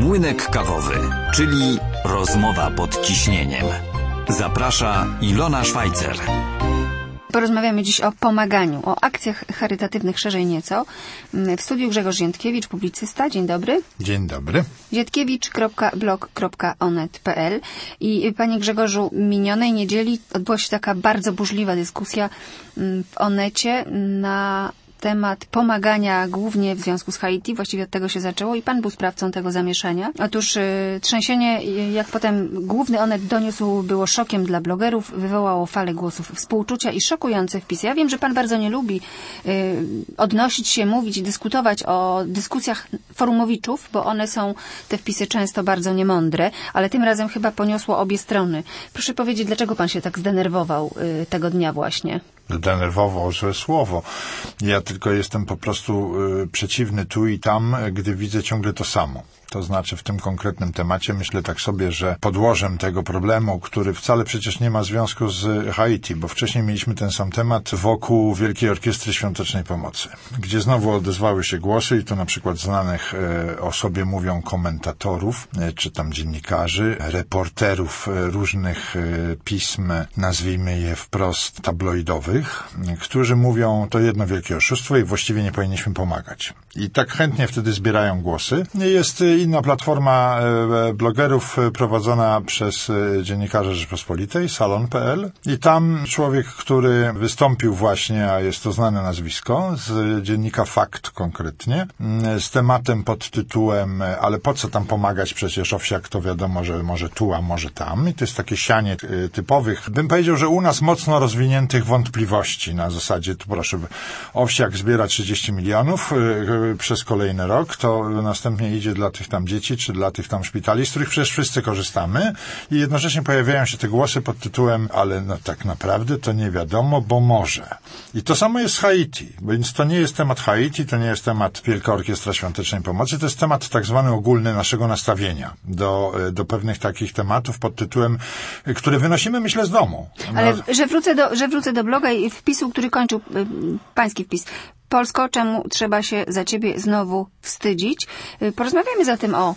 Młynek kawowy, czyli rozmowa pod ciśnieniem. Zaprasza Ilona Szwajcer. Porozmawiamy dziś o pomaganiu, o akcjach charytatywnych szerzej nieco. W studiu Grzegorz Ziętkiewicz, publicysta. Dzień dobry. Dzień dobry. ziętkiewicz.blog.onet.pl. I panie Grzegorzu, minionej niedzieli odbyła się taka bardzo burzliwa dyskusja w Onecie na temat pomagania głównie w związku z Haiti. Właściwie od tego się zaczęło i pan był sprawcą tego zamieszania. Otóż trzęsienie, jak potem główny Onet doniósł, było szokiem dla blogerów, wywołało falę głosów współczucia i szokujące wpisy. Ja wiem, że pan bardzo nie lubi odnosić się, mówić i dyskutować o dyskusjach forumowiczów, bo one są, te wpisy, często bardzo niemądre, ale tym razem chyba poniosło obie strony. Proszę powiedzieć, dlaczego pan się tak zdenerwował tego dnia właśnie? Zdenerwował, złe słowo. Ja tylko jestem po prostu przeciwny tu i tam, gdy widzę ciągle to samo. To znaczy w tym konkretnym temacie myślę tak sobie, że podłożem tego problemu, który wcale przecież nie ma związku z Haiti, bo wcześniej mieliśmy ten sam temat wokół Wielkiej Orkiestry Świątecznej Pomocy, gdzie znowu odezwały się głosy i to na przykład znanych o sobie mówią komentatorów, czy tam dziennikarzy, reporterów różnych pism, nazwijmy je wprost tabloidowych, którzy mówią, to jedno wielkie oszustwo i właściwie nie powinniśmy pomagać. I tak chętnie wtedy zbierają głosy. Jest inna platforma blogerów prowadzona przez dziennikarza Rzeczpospolitej, salon.pl, i tam człowiek, który wystąpił właśnie, a jest to znane nazwisko, z dziennika Fakt konkretnie, z tematem pod tytułem ale po co tam pomagać, przecież owsiak to wiadomo, że może tu, a może tam. I to jest takie sianie typowych, bym powiedział, że u nas mocno rozwiniętych wątpliwości na zasadzie, tu proszę, owsiak zbiera 30 milionów przez kolejny rok, to następnie idzie dla tych tam dzieci, czy dla tych tam szpitali, z których przecież wszyscy korzystamy, i jednocześnie pojawiają się te głosy pod tytułem ale no tak naprawdę to nie wiadomo, bo może. I to samo jest z Haiti, więc to nie jest temat Haiti, to nie jest temat Wielka Orkiestra Świątecznej Pomocy, to jest temat tak zwany ogólny naszego nastawienia do pewnych takich tematów pod tytułem, które wynosimy, myślę, z domu. Ale że wrócę do bloga i wpisu, który kończył pański wpis. Polsko, czemu trzeba się za ciebie znowu wstydzić? Porozmawiamy zatem o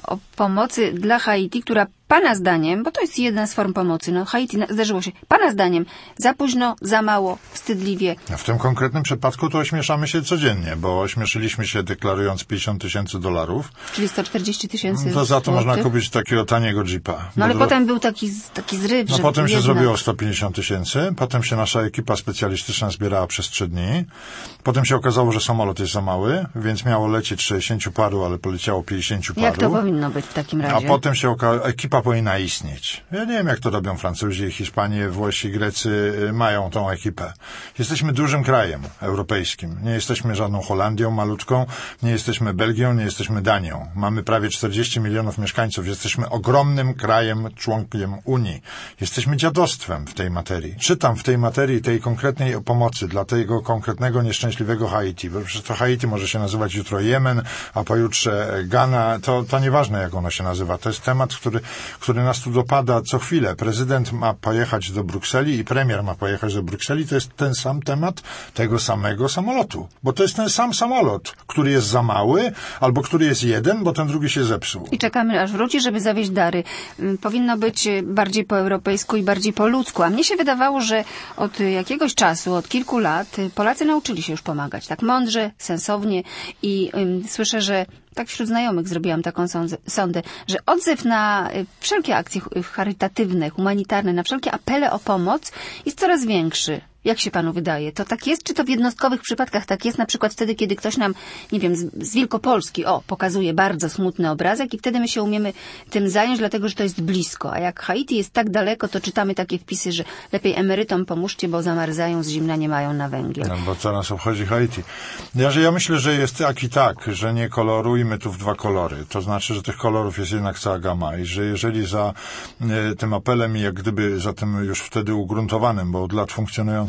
pomocy dla Haiti, która pana zdaniem, bo to jest jedna z form pomocy, no Haiti zdarzyło się, pana zdaniem za późno, za mało, wstydliwie. W tym konkretnym przypadku to ośmieszamy się codziennie, bo ośmieszyliśmy się deklarując $50,000. Czyli 140 000 To za to złotych. można kupić takiego taniego jeepa. No ale potem był taki zryw, że potem się jednak zrobiło 150 000, potem się nasza ekipa specjalistyczna zbierała przez 3 dni, potem się okazało, że samolot jest za mały, więc miało lecieć 60 paru, ale poleciało 50 paru. Jak to powinno być w takim razie? A potem się ekipa powinna istnieć. Ja nie wiem, jak to robią Francuzi, Hiszpanie, Włosi, Grecy, mają tą ekipę. Jesteśmy dużym krajem europejskim. Nie jesteśmy żadną Holandią malutką, nie jesteśmy Belgią, nie jesteśmy Danią. Mamy prawie 40 milionów mieszkańców. Jesteśmy ogromnym krajem, członkiem Unii. Jesteśmy dziadostwem w tej materii. Czytam w tej materii tej konkretnej pomocy dla tego konkretnego nieszczęśliwego Haiti. Bo przecież to Haiti może się nazywać jutro Jemen, a pojutrze Ghana. To nieważne, jak ono się nazywa. To jest temat, który nas tu dopada co chwilę. Prezydent ma pojechać do Brukseli i premier ma pojechać do Brukseli. To jest ten sam temat tego samego samolotu. Bo to jest ten sam samolot, który jest za mały, albo który jest jeden, bo ten drugi się zepsuł. I czekamy, aż wróci, żeby zawieźć dary. Powinno być bardziej po europejsku i bardziej po ludzku. A mnie się wydawało, że od jakiegoś czasu, od kilku lat Polacy nauczyli się już pomagać. Tak mądrze, sensownie i słyszę, że tak wśród znajomych zrobiłam taką sondę, że odzew na wszelkie akcje charytatywne, humanitarne, na wszelkie apele o pomoc jest coraz większy. Jak się panu wydaje? To tak jest? Czy to w jednostkowych przypadkach tak jest? Na przykład wtedy, kiedy ktoś nam, nie wiem, z Wielkopolski, pokazuje bardzo smutny obrazek i wtedy my się umiemy tym zająć, dlatego że to jest blisko. A jak Haiti jest tak daleko, to czytamy takie wpisy, że lepiej emerytom pomóżcie, bo zamarzają, z zimna nie mają na węgiel. No, bo co nas obchodzi Haiti? Ja myślę, że jest tak i tak, że nie kolorujmy tu w 2 kolory. To znaczy, że tych kolorów jest jednak cała gama i że jeżeli za tym apelem i jak gdyby za tym już wtedy ugruntowanym, bo od lat funkcjonującą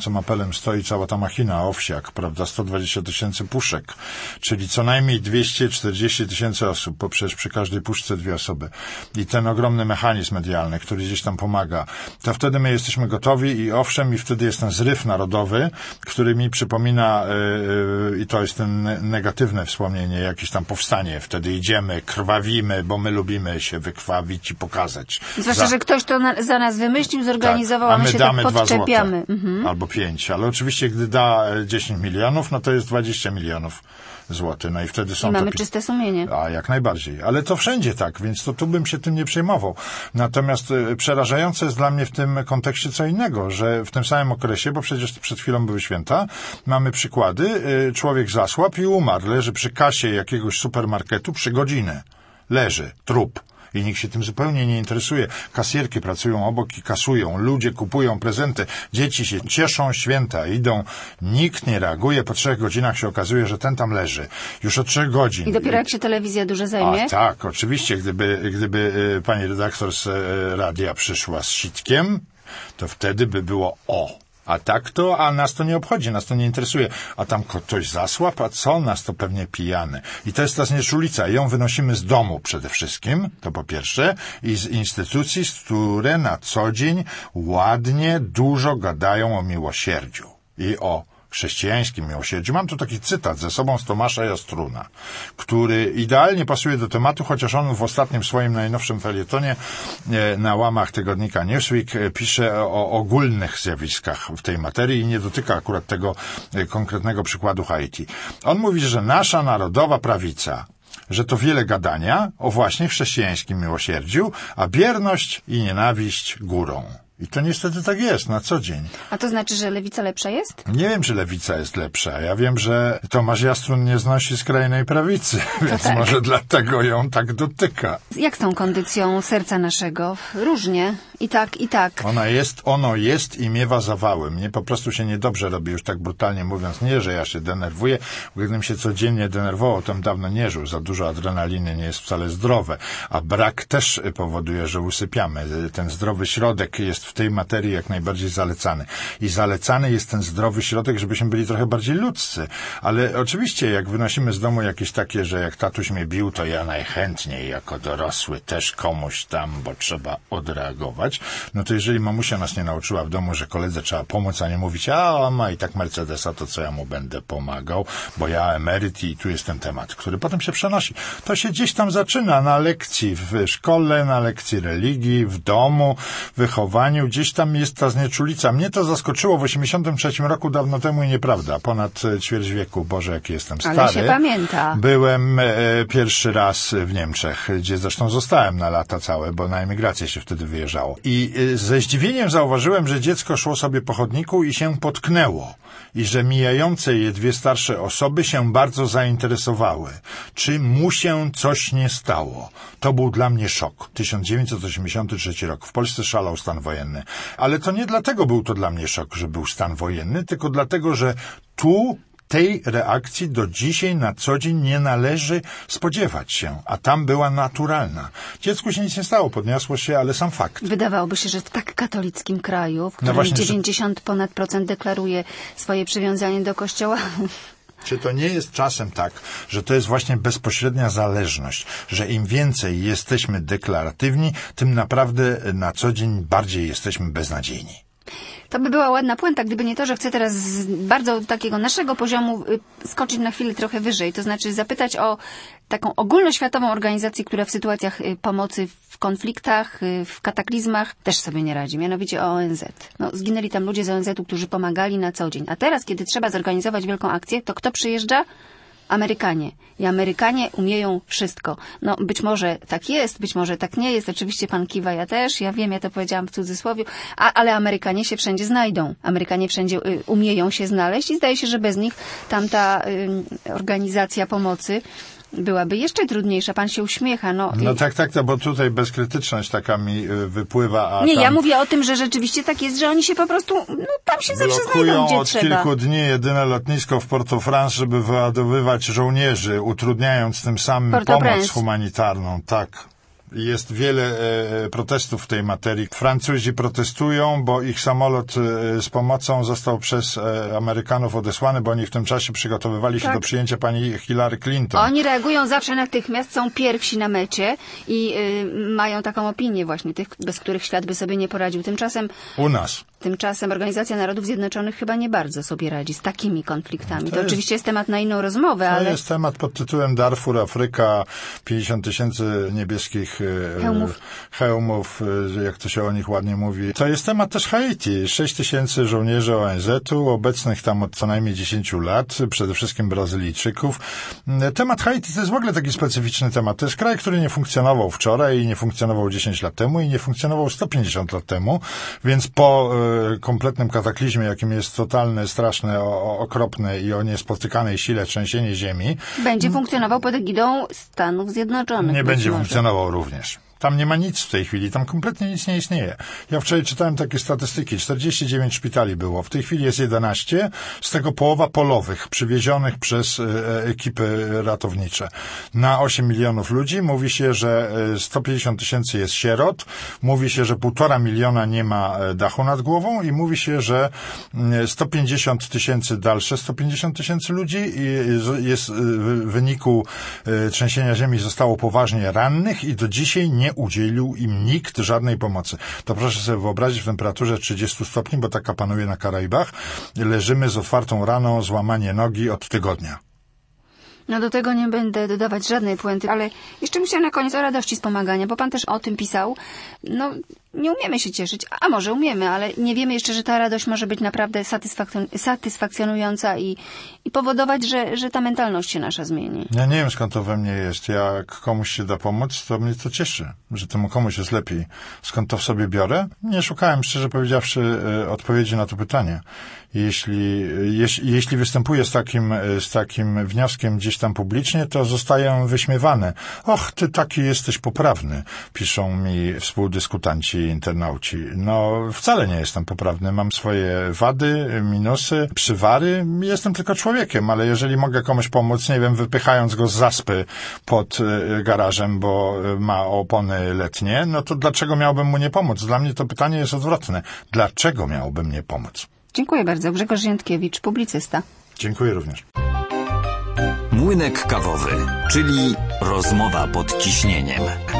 tym apelem stoi cała ta machina, Owsiak, prawda, 120 000 puszek, czyli co najmniej 240 000 osób, bo przecież przy każdej puszce 2 osoby. I ten ogromny mechanizm medialny, który gdzieś tam pomaga, to wtedy my jesteśmy gotowi i owszem, i wtedy jest ten zryw narodowy, który mi przypomina, i to jest ten negatywne wspomnienie, jakieś tam powstanie. Wtedy idziemy, krwawimy, bo my lubimy się wykrwawić i pokazać. Zwłaszcza, że ktoś to za nas wymyślił, zorganizował, tak, a my się damy tak podczepiamy. 2 złote, albo 5, ale oczywiście gdy da 10 milionów, no to jest 20 milionów złotych. No i wtedy są I mamy czyste sumienie. A jak najbardziej. Ale to wszędzie tak, więc to tu bym się tym nie przejmował. Natomiast przerażające jest dla mnie w tym kontekście co innego, że w tym samym okresie, bo przecież przed chwilą były święta, mamy przykłady, człowiek zasłabł i umarł. Leży przy kasie jakiegoś supermarketu przy godzinę. Leży, trup. I nikt się tym zupełnie nie interesuje. Kasjerki pracują obok i kasują. Ludzie kupują prezenty. Dzieci się cieszą, święta idą. Nikt nie reaguje. Po 3 godzinach się okazuje, że ten tam leży. Już od 3 godzin. I dopiero jak się telewizja dużo zajmie? A tak, oczywiście. Gdyby pani redaktor z radia przyszła z sitkiem, to wtedy by było A tak to, a nas to nie obchodzi, nas to nie interesuje. A tam ktoś zasłabł, a co? Nas to pewnie pijany. I to jest ta znieczulica. Ją wynosimy z domu przede wszystkim, to po pierwsze, i z instytucji, które na co dzień ładnie, dużo gadają o miłosierdziu i o chrześcijańskim miłosierdziu. Mam tu taki cytat ze sobą z Tomasza Jastruna, który idealnie pasuje do tematu, chociaż on w ostatnim swoim najnowszym felietonie na łamach tygodnika Newsweek pisze o ogólnych zjawiskach w tej materii i nie dotyka akurat tego konkretnego przykładu Haiti. On mówi, że nasza narodowa prawica, że to wiele gadania o właśnie chrześcijańskim miłosierdziu, a bierność i nienawiść górą. I to niestety tak jest na co dzień. A to znaczy, że lewica lepsza jest? Nie wiem, czy lewica jest lepsza. Ja wiem, że Tomasz Jastrun nie znosi skrajnej prawicy, więc tak. Może dlatego ją tak dotyka. Jak z tą kondycją serca naszego? Różnie. I tak, i tak. Ono jest i miewa zawały. Mnie po prostu się niedobrze robi, już tak brutalnie mówiąc. Nie, że ja się denerwuję. Gdybym się codziennie denerwował, to bym dawno nie żył. Za dużo adrenaliny nie jest wcale zdrowe. A brak też powoduje, że usypiamy. Ten zdrowy środek jest w tej materii jak najbardziej zalecany. I zalecany jest ten zdrowy środek, żebyśmy byli trochę bardziej ludzcy. Ale oczywiście, jak wynosimy z domu jakieś takie, że jak tatuś mnie bił, to ja najchętniej jako dorosły też komuś tam, bo trzeba odreagować. No to jeżeli mamusia nas nie nauczyła w domu, że koledze trzeba pomóc, a nie mówić, a ma i tak Mercedesa, to co ja mu będę pomagał, bo ja emeryt i tu jest ten temat, który potem się przenosi. To się gdzieś tam zaczyna na lekcji w szkole, na lekcji religii, w domu, w wychowaniu. Gdzieś tam jest ta znieczulica. Mnie to zaskoczyło w 1983 roku, dawno temu i nieprawda. Ponad ćwierć wieku. Boże, jaki jestem stary. Ale się pamięta. Byłem pierwszy raz w Niemczech, gdzie zresztą zostałem na lata całe, bo na emigrację się wtedy wyjeżdżało. I ze zdziwieniem zauważyłem, że dziecko szło sobie po chodniku i się potknęło. I że mijające je 2 starsze osoby się bardzo zainteresowały. Czy mu się coś nie stało? To był dla mnie szok. 1983 rok. W Polsce szalał stan wojenny. Ale to nie dlatego był to dla mnie szok, że był stan wojenny, tylko dlatego, że tu tej reakcji do dzisiaj na co dzień nie należy spodziewać się, a tam była naturalna. Dziecku się nic nie stało, podniosło się, ale sam fakt. Wydawałoby się, że w tak katolickim kraju, w którym właśnie, 90% deklaruje swoje przywiązanie do Kościoła. Czy to nie jest czasem tak, że to jest właśnie bezpośrednia zależność, że im więcej jesteśmy deklaratywni, tym naprawdę na co dzień bardziej jesteśmy beznadziejni? To by była ładna puenta, gdyby nie to, że chcę teraz z bardzo takiego naszego poziomu skoczyć na chwilę trochę wyżej. To znaczy zapytać o taką ogólnoświatową organizację, która w sytuacjach pomocy w konfliktach, w kataklizmach też sobie nie radzi. Mianowicie o ONZ. No, zginęli tam ludzie z ONZ-u, którzy pomagali na co dzień. A teraz, kiedy trzeba zorganizować wielką akcję, to kto przyjeżdża? Amerykanie. I Amerykanie umieją wszystko. No, być może tak jest, być może tak nie jest. Oczywiście pan kiwa, ja też. Ja wiem, ja to powiedziałam w cudzysłowie. Ale Amerykanie się wszędzie znajdą. Amerykanie wszędzie umieją się znaleźć i zdaje się, że bez nich tamta organizacja pomocy byłaby jeszcze trudniejsza. Pan się uśmiecha. No tak, bo tutaj bezkrytyczność taka mi wypływa. Nie, ja mówię o tym, że rzeczywiście tak jest, że oni się po prostu, tam się zawsze znajdą, gdzie od trzeba. Kilku dni jedyne lotnisko w Port-au-Prince, żeby wyładowywać żołnierzy, utrudniając tym samym pomoc humanitarną. Tak. Jest wiele protestów w tej materii. Francuzi protestują, bo ich samolot z pomocą został przez Amerykanów odesłany, bo oni w tym czasie przygotowywali się do przyjęcia pani Hillary Clinton. Oni reagują zawsze natychmiast, są pierwsi na mecie i mają taką opinię właśnie tych, bez których świat by sobie nie poradził. Tymczasem Organizacja Narodów Zjednoczonych chyba nie bardzo sobie radzi z takimi konfliktami. To oczywiście jest temat na inną rozmowę, ale... To jest temat pod tytułem Darfur, Afryka, 50 000 niebieskich hełmów, jak to się o nich ładnie mówi. To jest temat też Haiti. 6 000 żołnierzy ONZ-u, obecnych tam od co najmniej 10 lat, przede wszystkim Brazylijczyków. Temat Haiti to jest w ogóle taki specyficzny temat. To jest kraj, który nie funkcjonował wczoraj, nie funkcjonował 10 lat temu i nie funkcjonował 150 lat temu, więc po kompletnym kataklizmie, jakim jest totalne, straszne, okropne i o niespotykanej sile trzęsienie ziemi. Będzie funkcjonował pod egidą Stanów Zjednoczonych. Nie będzie funkcjonował również. Tam nie ma nic w tej chwili, tam kompletnie nic nie istnieje. Ja wczoraj czytałem takie statystyki, 49 szpitali było, w tej chwili jest 11, z tego połowa polowych, przywiezionych przez ekipy ratownicze. Na 8 milionów ludzi mówi się, że 150 000 jest sierot, mówi się, że 1,5 miliona nie ma dachu nad głową i mówi się, że 150 000 ludzi jest w wyniku trzęsienia ziemi zostało poważnie rannych i do dzisiaj nie udzielił im nikt żadnej pomocy. To proszę sobie wyobrazić w temperaturze 30 stopni, bo taka panuje na Karaibach. Leżymy z otwartą raną, złamanie nogi od tygodnia. No do tego nie będę dodawać żadnej puenty, ale jeszcze myślę na koniec o radości z pomagania, bo pan też o tym pisał. No, nie umiemy się cieszyć, a może umiemy, ale nie wiemy jeszcze, że ta radość może być naprawdę satysfakcjonująca i powodować, że ta mentalność się nasza zmieni. Ja nie wiem, skąd to we mnie jest. Jak komuś się da pomóc, to mnie to cieszy, że temu komuś jest lepiej. Skąd to w sobie biorę? Nie szukałem, szczerze powiedziawszy, odpowiedzi na to pytanie. Jeśli występuję z takim wnioskiem gdzieś tam publicznie, to zostaję wyśmiewany. Och, ty taki jesteś poprawny, piszą mi współdyskutanci, internauci. No, wcale nie jestem poprawny. Mam swoje wady, minusy, przywary. Jestem tylko człowiekiem, ale jeżeli mogę komuś pomóc, nie wiem, wypychając go z zaspy pod garażem, bo ma opony letnie, no to dlaczego miałbym mu nie pomóc? Dla mnie to pytanie jest odwrotne. Dlaczego miałbym nie pomóc? Dziękuję bardzo. Grzegorz Jędkiewicz, publicysta. Dziękuję również. Młynek kawowy, czyli rozmowa pod ciśnieniem.